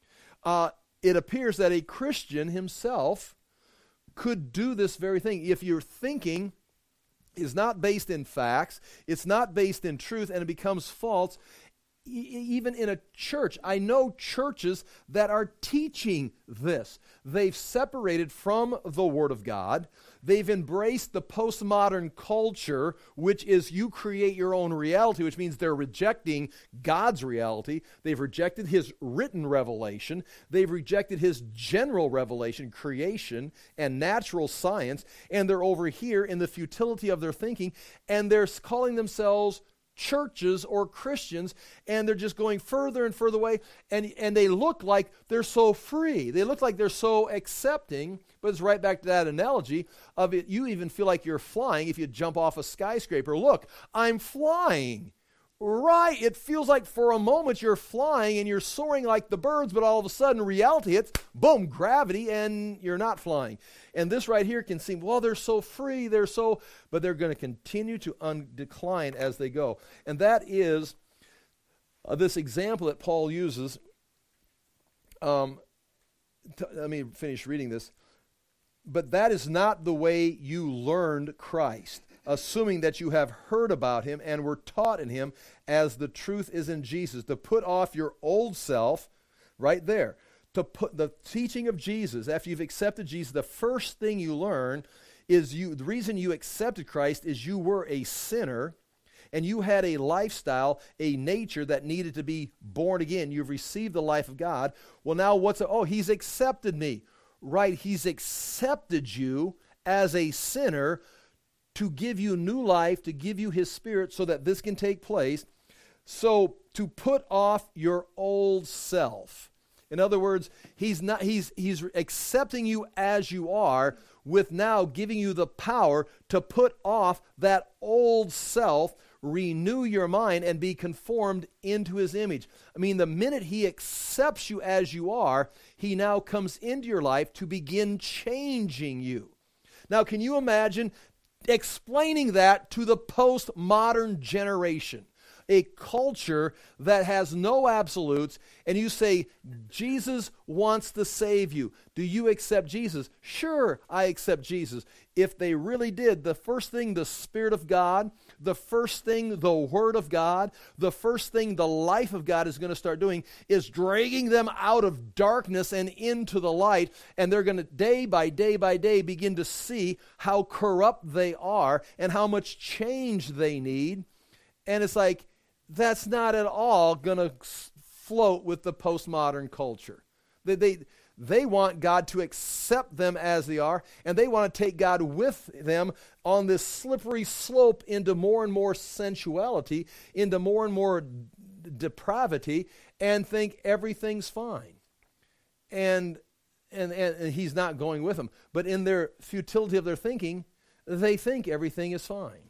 It appears that a Christian himself could do this very thing. If your thinking is not based in facts, it's not based in truth, and it becomes false, even in a church. I know churches that are teaching this. They've separated from the Word of God. They've embraced the postmodern culture, which is you create your own reality, which means they're rejecting God's reality. They've rejected His written revelation. They've rejected His general revelation, creation, and natural science, and they're over here in the futility of their thinking, and they're calling themselves churches or Christians, and they're just going further and further away, and they look like they're so free. They look like they're so accepting, but it's right back to that analogy of it. You even feel like you're flying if you jump off a skyscraper. Look, I'm flying. Right, it feels like for a moment you're flying and you're soaring like the birds, but all of a sudden reality hits, boom, gravity, and you're not flying. And this right here can seem, well, they're so free, but they're going to continue to decline as they go. And that is this example that Paul uses. Let me finish reading this. But that is not the way you learned Christ, assuming that you have heard about Him and were taught in Him, as the truth is in Jesus. To put off your old self, right there. To put the teaching of Jesus, after you've accepted Jesus, the first thing you learn is the reason you accepted Christ is you were a sinner, and you had a lifestyle, a nature that needed to be born again. You've received the life of God. Well, now He's accepted me. Right, He's accepted you as a sinner to give you new life, to give you His Spirit so that this can take place. So to put off your old self. In other words, He's accepting you as you are, with now giving you the power to put off that old self, renew your mind, and be conformed into His image. I mean, the minute He accepts you as you are, He now comes into your life to begin changing you. Now, can you imagine explaining that to the postmodern generation? a culture that has no absolutes, and you say, Jesus wants to save you. Do you accept Jesus? Sure, I accept Jesus. If they really did, the first thing the Spirit of God, the first thing the Word of God, the first thing the life of God is going to start doing is dragging them out of darkness and into the light, and they're going to day by day begin to see how corrupt they are and how much change they need. And it's like, that's not at all going to float with the postmodern culture. They want God to accept them as they are, and they want to take God with them on this slippery slope into more and more sensuality, into more and more depravity, and think everything's fine. And he's not going with them. But in their futility of their thinking, they think everything is fine.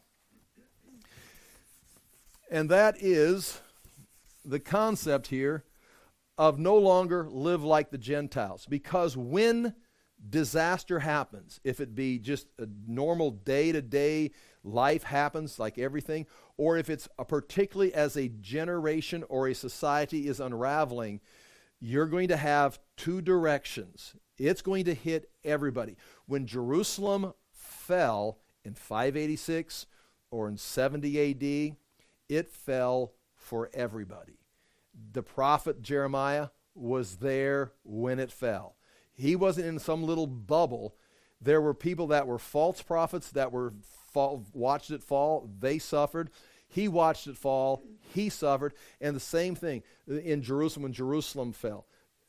And that is the concept here of no longer live like the Gentiles. Because when disaster happens, if it be just a normal day-to-day life happens like everything, or if it's particularly as a generation or a society is unraveling, you're going to have two directions. It's going to hit everybody. When Jerusalem fell in 586 or in 70 A.D., it fell for everybody. The prophet Jeremiah was there when it fell. He wasn't in some little bubble. There were people that were false prophets that watched it fall. They suffered. He watched it fall. He suffered. And the same thing in Jerusalem when Jerusalem fell.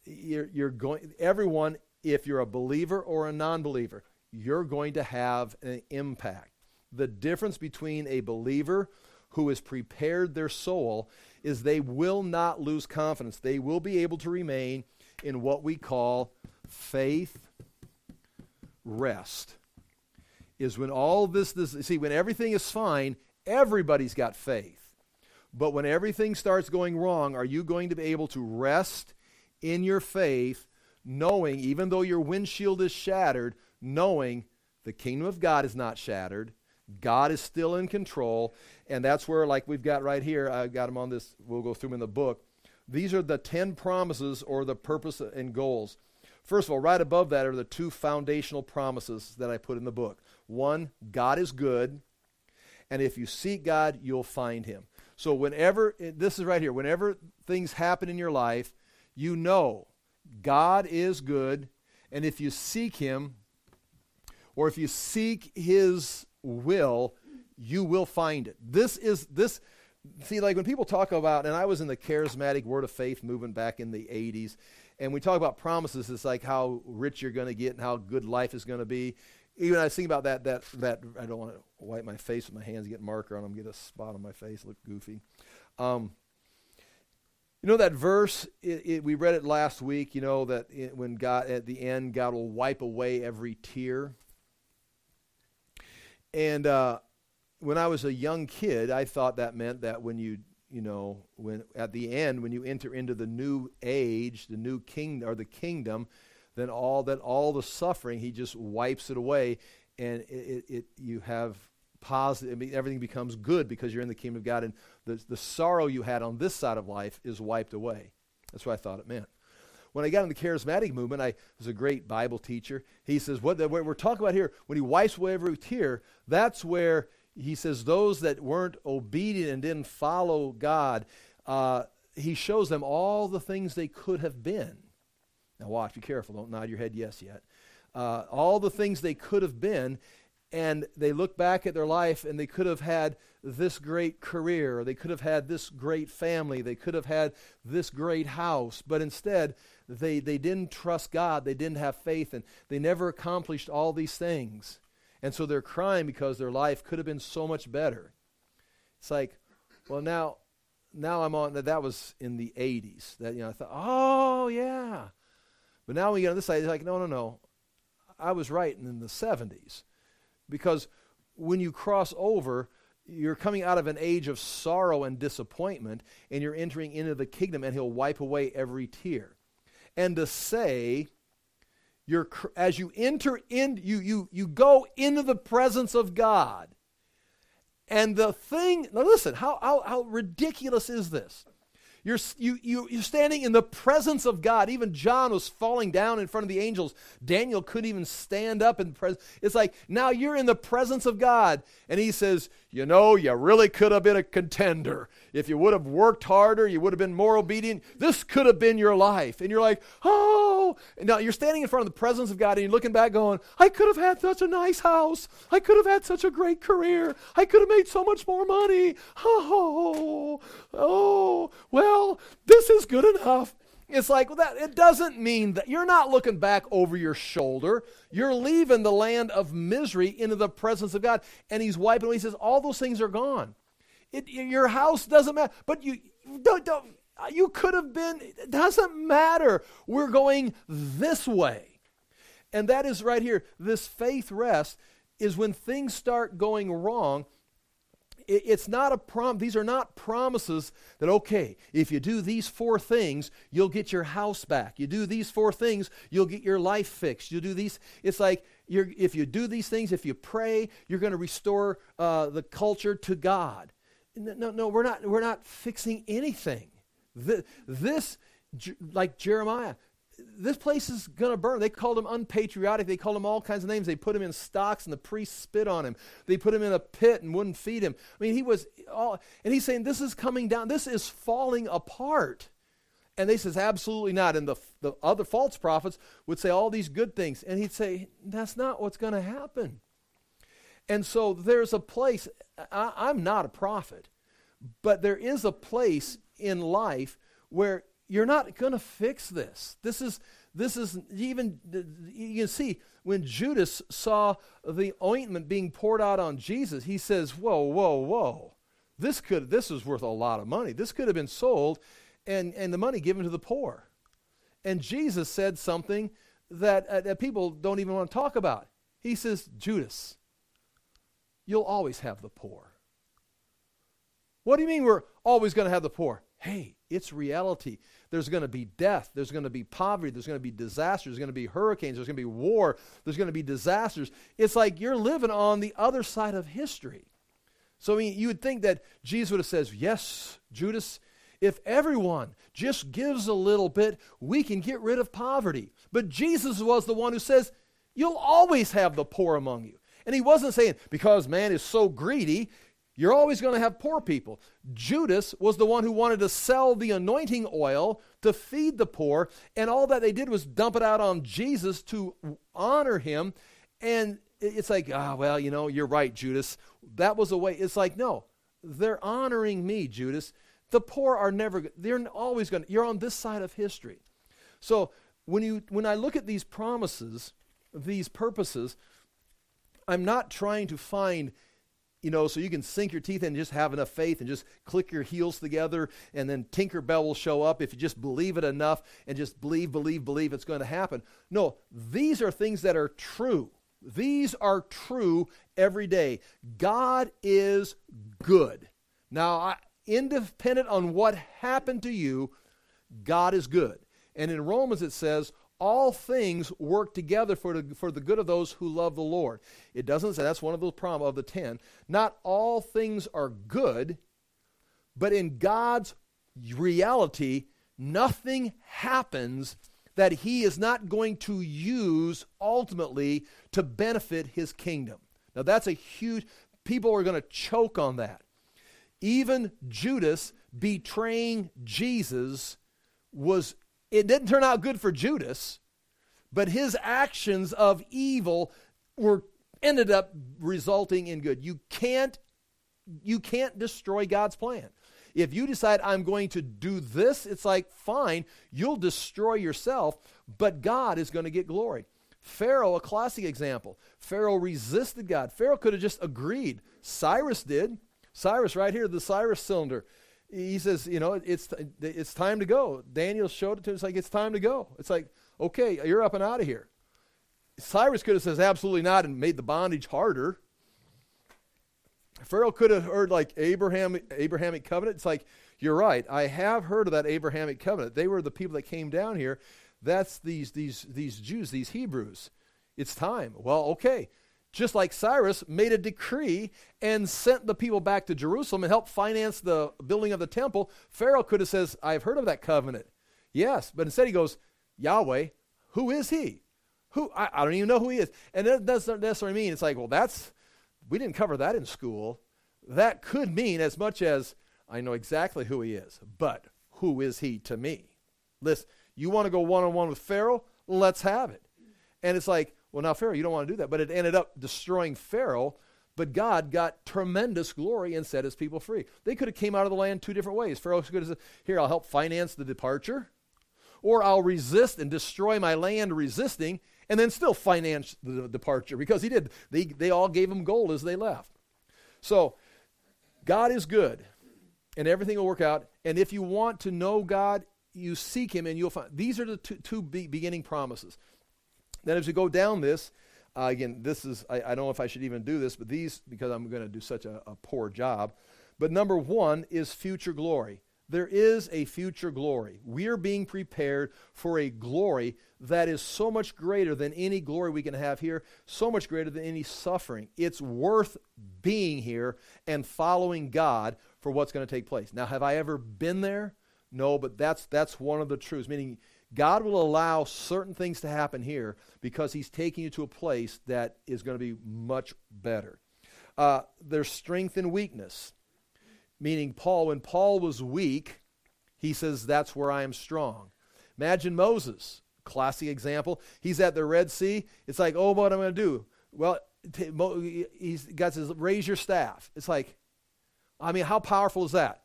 Everyone, if you're a believer or a non-believer, you're going to have an impact. The difference between a believer who has prepared their soul is they will not lose confidence. They will be able to remain in what we call faith rest. Is when all this, when everything is fine, everybody's got faith. But when everything starts going wrong, are you going to be able to rest in your faith, knowing, even though your windshield is shattered, knowing the kingdom of God is not shattered, God is still in control, and that's where, like we've got right here, I got them on this, we'll go through them in the book. These are the 10 promises or the purpose and goals. First of all, right above that are the two foundational promises that I put in the book. One, God is good, and if you seek God, you'll find him. So whenever, this is right here, whenever things happen in your life, you know God is good, and if you seek him, or if you seek his will, you will find it. See, like when people talk about, and I was in the charismatic Word of Faith movement back in the 80s, and we talk about promises, it's like how rich you're going to get and how good life is going to be. Even I was thinking about that I don't want to wipe my face with my hands, get marker on them, get a spot on my face, look goofy. You know that verse, we read it last week, you know, that when God, at the end, God will wipe away every tear. And when I was a young kid, I thought that meant that when when at the end, when you enter into the new age, the new kingdom, or the kingdom, then all the suffering, he just wipes it away, and you have positive. I mean, everything becomes good because you're in the kingdom of God, and the sorrow you had on this side of life is wiped away. That's what I thought it meant. When I got in the charismatic movement, I was a great Bible teacher. He says, what we're talking about here, when he wipes away every tear, that's where he says those that weren't obedient and didn't follow God, he shows them all the things they could have been. Now watch, be careful, don't nod your head yes yet. All the things they could have been, and they look back at their life and they could have had this great career, or they could have had this great family, they could have had this great house, but instead they didn't trust God, they didn't have faith, and they never accomplished all these things. And so they're crying because their life could have been so much better. It's like, well, now I'm on, that was in the 80s. That, I thought, oh, yeah. But now when you get on this side, it's like, no. I was right in the 70s. Because when you cross over, you're coming out of an age of sorrow and disappointment, and you're entering into the kingdom, and he'll wipe away every tear. And to say, as you enter in, you go into the presence of God, And the thing, now listen, how ridiculous is this? You're standing in the presence of God. Even John was falling down in front of the angels. Daniel couldn't even stand up in the presence. It's like, now you're in the presence of God. And he says, you really could have been a contender. If you would have worked harder, you would have been more obedient. This could have been your life. And you're like, oh. And now you're standing in front of the presence of God and you're looking back going, I could have had such a nice house. I could have had such a great career. I could have made so much more money. Well, this is good enough. It's like, well, it doesn't mean that you're not looking back over your shoulder. You're leaving the land of misery into the presence of God. And he's wiping away. He says, all those things are gone. Your house doesn't matter. But you could have been, it doesn't matter. We're going this way. And that is right here. This faith rest is when things start going wrong. It's not a these are not promises that, okay, if you do these 4 things, you'll get your house back. You do these 4 things, you'll get your life fixed. You do these, it's like if you do these things, if you pray, you're going to restore the culture to God. No, we're not fixing anything. This, like Jeremiah, this place is going to burn. They called him unpatriotic. They called him all kinds of names. They put him in stocks and the priests spit on him. They put him in a pit and wouldn't feed him. I mean, and he's saying, this is coming down. This is falling apart. And they says, absolutely not. And the other false prophets would say all these good things. And he'd say, that's not what's going to happen. And so there's a place, I'm not a prophet, but there is a place in life where you're not going to fix this. This is even, you can see, when Judas saw the ointment being poured out on Jesus, he says, whoa. This was worth a lot of money. This could have been sold and the money given to the poor. And Jesus said something that people don't even want to talk about. He says, Judas, you'll always have the poor. What do you mean we're always going to have the poor? Hey, it's reality. There's going to be death. There's going to be poverty. There's going to be disasters. There's going to be hurricanes. There's going to be war. There's going to be disasters. It's like you're living on the other side of history. So I mean, you would think that Jesus would have said, yes, Judas, if everyone just gives a little bit, we can get rid of poverty. But Jesus was the one who says, you'll always have the poor among you. And he wasn't saying, because man is so greedy, you're always going to have poor people. Judas was the one who wanted to sell the anointing oil to feed the poor, and all that they did was dump it out on Jesus to honor him. And it's like, you're right, Judas. That was a way. It's like, no, they're honoring me, Judas. The poor are they're always going to, you're on this side of history. So when I look at these promises, these purposes, I'm not trying to find, so you can sink your teeth in and just have enough faith and just click your heels together and then Tinkerbell will show up if you just believe it enough and just believe it's going to happen. No, these are things that are true. These are true every day. God is good. Now, independent on what happened to you, God is good. And in Romans it says, all things work together for the good of those who love the Lord. It doesn't say, that's one of those of the 10. Not all things are good, but in God's reality, nothing happens that he is not going to use ultimately to benefit his kingdom. Now that's a huge, people are going to choke on that. Even Judas betraying Jesus it didn't turn out good for Judas, but his actions of evil ended up resulting in good. You can't destroy God's plan. If you decide I'm going to do this, it's like, fine, you'll destroy yourself, but God is going to get glory. Pharaoh, a classic example. Pharaoh resisted God. Pharaoh could have just agreed. Cyrus did. Cyrus right here, the Cyrus cylinder. He says, it's time to go. Daniel showed it to him. It's like, it's time to go. It's like, okay, you're up and out of here. Cyrus could have said, absolutely not, and made the bondage harder. Pharaoh could have heard like Abrahamic covenant. It's like, you're right. I have heard of that Abrahamic covenant. They were the people that came down here. That's these Jews, these Hebrews. It's time. Well, okay. Just like Cyrus made a decree and sent the people back to Jerusalem and helped finance the building of the temple, Pharaoh could have said, I've heard of that covenant. Yes, but instead he goes, Yahweh, who is he? Who? I don't even know who he is. And that doesn't necessarily mean, it's like, well, we didn't cover that in school. That could mean as much as, I know exactly who he is, but who is he to me? Listen, you want to go one-on-one with Pharaoh? Let's have it. And it's like, well, now, Pharaoh, you don't want to do that. But it ended up destroying Pharaoh, but God got tremendous glory and set his people free. They could have came out of the land two different ways. Pharaoh could have said, here, I'll help finance the departure, or I'll resist and destroy my land resisting, and then still finance the departure, because he did. They all gave him gold as they left. So God is good, and everything will work out. And if you want to know God, you seek him, and you'll find. These are the two beginning promises. Then as we go down this, again, this is, I don't know if I should even do this, but these, because I'm going to do such a poor job. But number one is future glory. There is a future glory. We are being prepared for a glory that is so much greater than any glory we can have here, so much greater than any suffering. It's worth being here and following God for what's going to take place. Now, have I ever been there? No, but that's one of the truths, meaning God will allow certain things to happen here because he's taking you to a place that is going to be much better. There's strength and weakness, meaning when Paul was weak, he says, that's where I am strong. Imagine Moses, classic example. He's at the Red Sea. It's like, oh, what am I going to do? Well, God says, raise your staff. It's like, I mean, how powerful is that?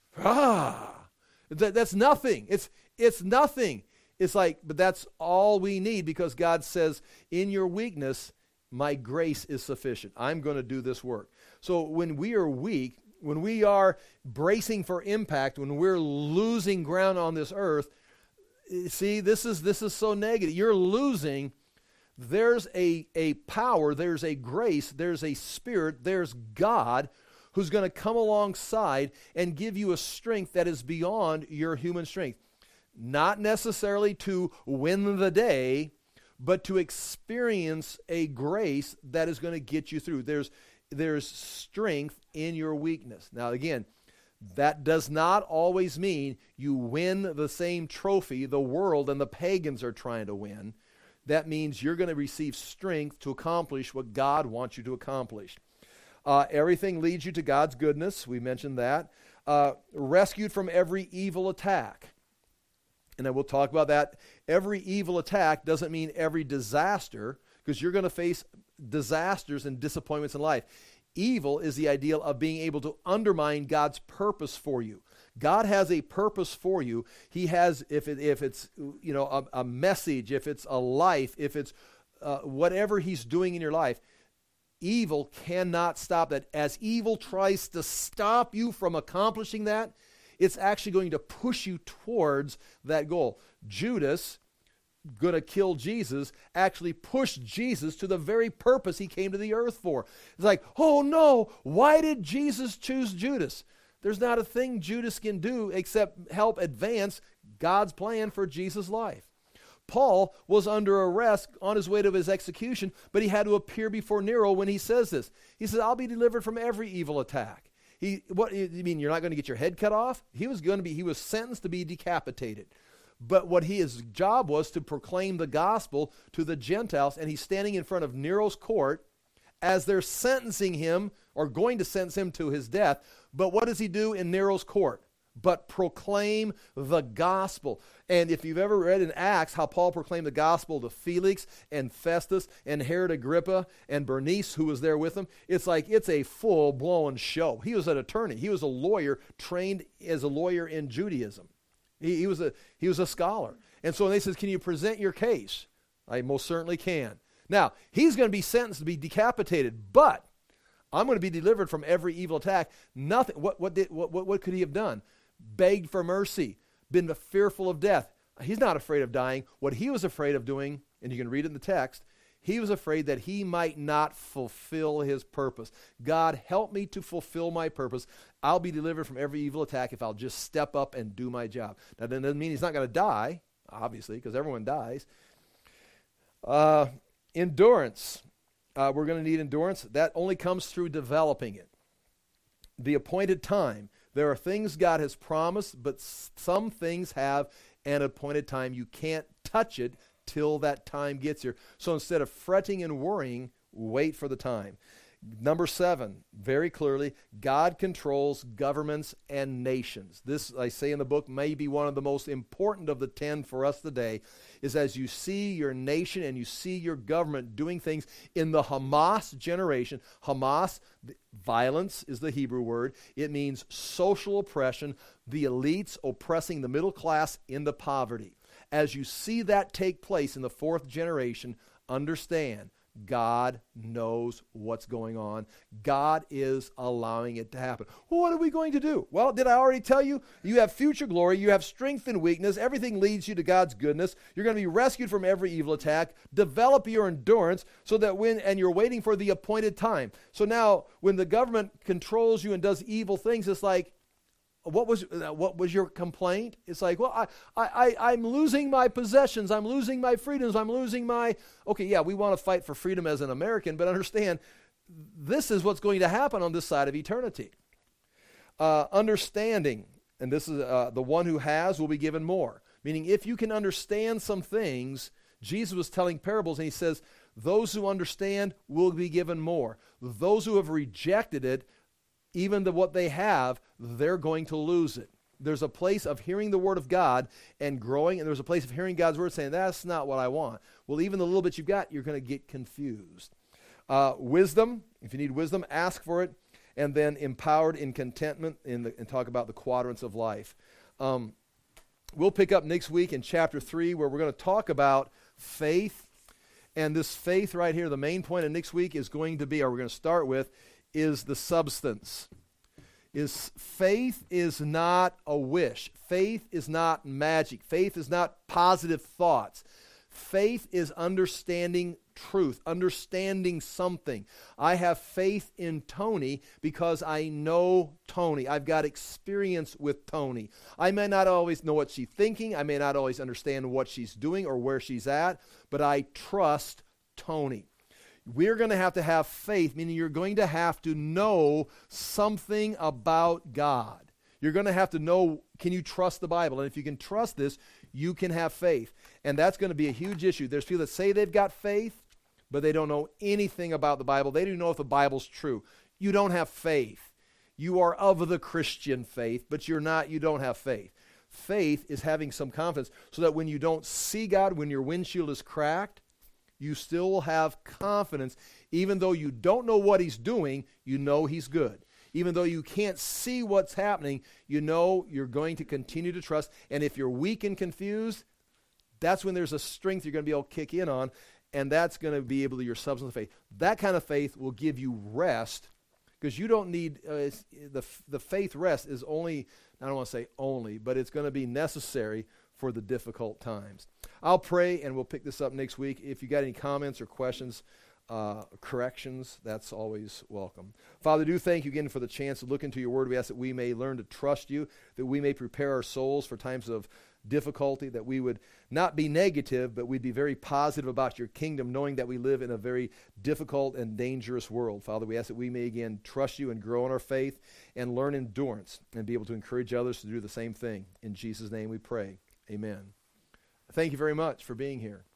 That's nothing. It's nothing. It's like, but that's all we need, because God says, in your weakness, my grace is sufficient. I'm going to do this work. So when we are weak, when we are bracing for impact, when we're losing ground on this earth, see, this is so negative. You're losing. There's a power, there's a grace, there's a spirit, there's God who's going to come alongside and give you a strength that is beyond your human strength. Not necessarily to win the day, but to experience a grace that is going to get you through. There's strength in your weakness. Now, again, that does not always mean you win the same trophy the world and the pagans are trying to win. That means you're going to receive strength to accomplish what God wants you to accomplish. Everything leads you to God's goodness. We mentioned that. Rescued from every evil attack. And then we'll talk about that. Every evil attack doesn't mean every disaster, because you're going to face disasters and disappointments in life. Evil is the ideal of being able to undermine God's purpose for you. God has a purpose for you. He has, if it's a message, if it's a life, if it's whatever he's doing in your life, evil cannot stop that. As evil tries to stop you from accomplishing that, it's actually going to push you towards that goal. Judas, going to kill Jesus, actually pushed Jesus to the very purpose he came to the earth for. It's like, oh no, why did Jesus choose Judas? There's not a thing Judas can do except help advance God's plan for Jesus' life. Paul was under arrest on his way to his execution, but he had to appear before Nero when he says this. He says, I'll be delivered from every evil attack. What you mean, you're not going to get your head cut off? He was sentenced to be decapitated. But his job was to proclaim the gospel to the Gentiles, and he's standing in front of Nero's court as they're sentencing him, or going to sentence him to his death. But what does he do in Nero's court? But proclaim the gospel. And if you've ever read in Acts how Paul proclaimed the gospel to Felix and Festus and Herod Agrippa and Bernice, who was there with him, it's like it's a full-blown show. He was an attorney. He was a lawyer, trained as a lawyer in Judaism. He was a scholar. And so they says, can you present your case? I most certainly can. Now, he's going to be sentenced to be decapitated, but I'm going to be delivered from every evil attack. Nothing. What could he have done? Begged for mercy, been fearful of death. He's not afraid of dying. What he was afraid of doing, and you can read it in the text, he was afraid that he might not fulfill his purpose. God, help me to fulfill my purpose. I'll be delivered from every evil attack if I'll just step up and do my job. Now, that doesn't mean he's not going to die, obviously, because everyone dies. Endurance. we're going to need endurance. That only comes through developing it. The appointed time. There are things God has promised, but some things have an appointed time. You can't touch it till that time gets here. So instead of fretting and worrying, wait for the time. Number 7, very clearly, God controls governments and nations. This, I say in the book, may be one of the most important of the 10 for us today, is as you see your nation and you see your government doing things in the Hamas generation. Hamas, violence is the Hebrew word. It means social oppression, the elites oppressing the middle class into poverty. As you see that take place in the 4th generation, understand God knows what's going on. God is allowing it to happen. Well, what are we going to do? Well, did I already tell you? You have future glory. You have strength and weakness. Everything leads you to God's goodness. You're going to be rescued from every evil attack. Develop your endurance so that and you're waiting for the appointed time. So now when the government controls you and does evil things, it's like, what was your complaint? It's like, well, I'm losing my possessions. I'm losing my freedoms. I'm losing my... Okay, yeah, we want to fight for freedom as an American, but understand, this is what's going to happen on this side of eternity. Understanding, and this is the one who has will be given more. Meaning, if you can understand some things, Jesus was telling parables, and he says, those who understand will be given more. Those who have rejected it, even what they have, they're going to lose it. There's a place of hearing the Word of God and growing, and there's a place of hearing God's Word saying, that's not what I want. Well, even the little bit you've got, you're going to get confused. Wisdom, if you need wisdom, ask for it. And then empowered in contentment, and talk about the quadrants of life. We'll pick up next week in chapter 3, where we're going to talk about faith. And this faith right here, the main point of next week is going to be, or we're going to start with, is the substance. Faith is not a wish. Faith is not magic. Faith is not positive thoughts. Faith is understanding truth, understanding something. I have faith in Tony because I know Tony. I've got experience with Tony. I may not always know what she's thinking. I may not always understand what she's doing or where she's at, but I trust Tony. We're going to have faith, meaning you're going to have to know something about God. You're going to have to know, can you trust the Bible? And if you can trust this, you can have faith. And that's going to be a huge issue. There's people that say they've got faith, but they don't know anything about the Bible. They don't know if the Bible's true. You don't have faith. You are of the Christian faith, but you don't have faith. Faith is having some confidence so that when you don't see God, when your windshield is cracked, you still have confidence. Even though you don't know what he's doing, you know he's good. Even though you can't see what's happening, you know you're going to continue to trust. And if you're weak and confused, that's when there's a strength you're going to be able to kick in on, and that's going to be able to your substance of faith. That kind of faith will give you rest, because you don't need, the faith rest is only, I don't want to say only, but it's going to be necessary for the difficult times. I'll pray, and we'll pick this up next week. If you got any comments or questions, corrections, that's always welcome. Father, do thank you again for the chance to look into your word. We ask that we may learn to trust you, that we may prepare our souls for times of difficulty, that we would not be negative, but we'd be very positive about your kingdom, knowing that we live in a very difficult and dangerous world. Father, we ask that we may again trust you and grow in our faith and learn endurance and be able to encourage others to do the same thing. In Jesus' name we pray. Amen. Thank you very much for being here.